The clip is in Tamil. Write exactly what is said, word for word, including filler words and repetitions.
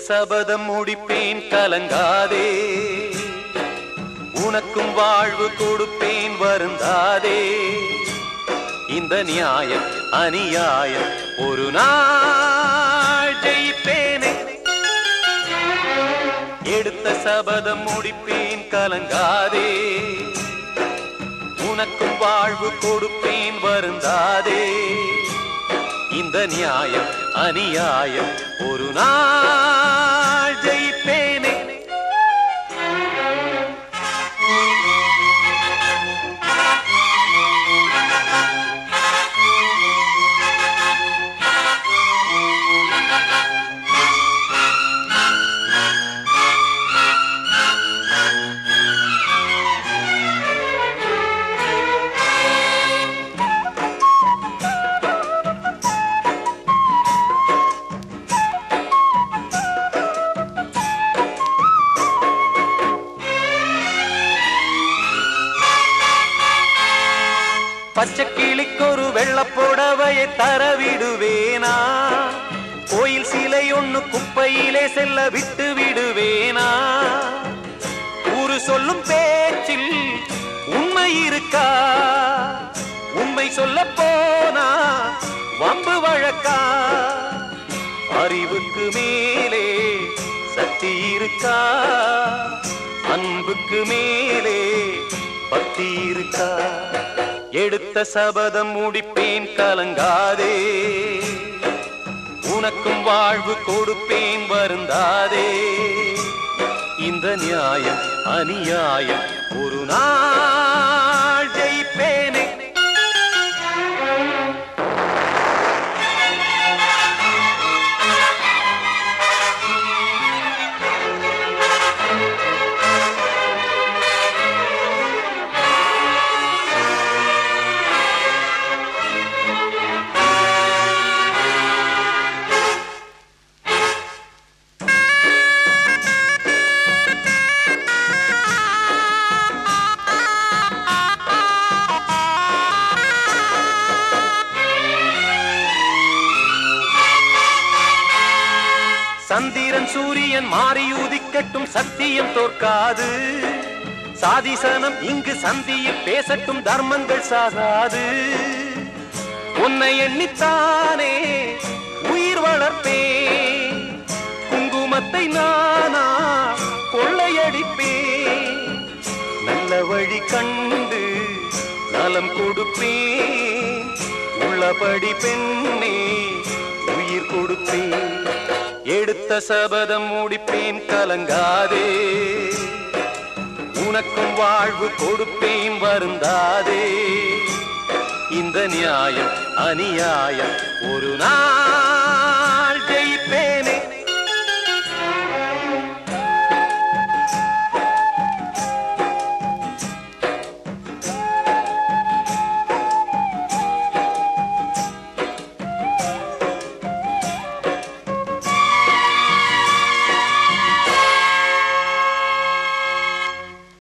சபதம் முடிப்பேன் கலங்காதே, உனக்கும் வாழ்வு கொடுப்பேன் வருந்தாதே. இந்த நியாயம் அநியாயம் ஒரு நாள் ஜெயிப்பேனே. எடுத்த சபதம் முடிப்பேன் கலங்காதே, உனக்கும் வாழ்வு கொடுப்பேன் வருந்தாதே. இந்த நியாயம் அநியாயம் ஒரு நாள் ஜெயிப்பேனே. பச்சை கிளிக்கொரு வெள்ளப்புடவையை தரவிடுவேனா, கோயில் சிலை ஒண்ணு குப்பையிலே செல்ல விட்டு விடுவேனா. ஊரு சொல்லும் பேச்சில் உண்மை இருக்கா, உண்மை சொல்ல போனா வம்பு வழக்கா. அறிவுக்கு மேலே சக்தி இருக்கா, அன்புக்கு மேலே பக்தி இருக்கா. எடுத்த சபதம் முடிப்பேன் கலங்காதே, உனக்கும் வாழ்வு கொடுப்பேன் வருந்தாதே. இந்த நியாயம் அநியாயம் ஒரு நாள் ஜெயிப்பேனே. சந்திரன் சூரியன் மாறி உதிக்கட்டும் சத்தியம் தோற்காது. சாதிசனம் இங்கு சந்தியில் பேசட்டும் தர்மங்கள் சாகாது. உன்னை எண்ணித்தானே உயிர் வளர்ப்பேன், குங்குமத்தை நானா கொள்ளையடிப்பேன். நல்ல வழி கண்டு நலம் கொடுப்பேன், உள்ளபடி பெண்ணே உயிர் கொடுப்பேன். எடுத்த சபதம் முடிப்பேன் கலங்காதே, உனக்கும் வாழ்வு கொடுப்பேன் வருந்தாதே. இந்த நியாயம் அநியாயம் ஒரு நாள்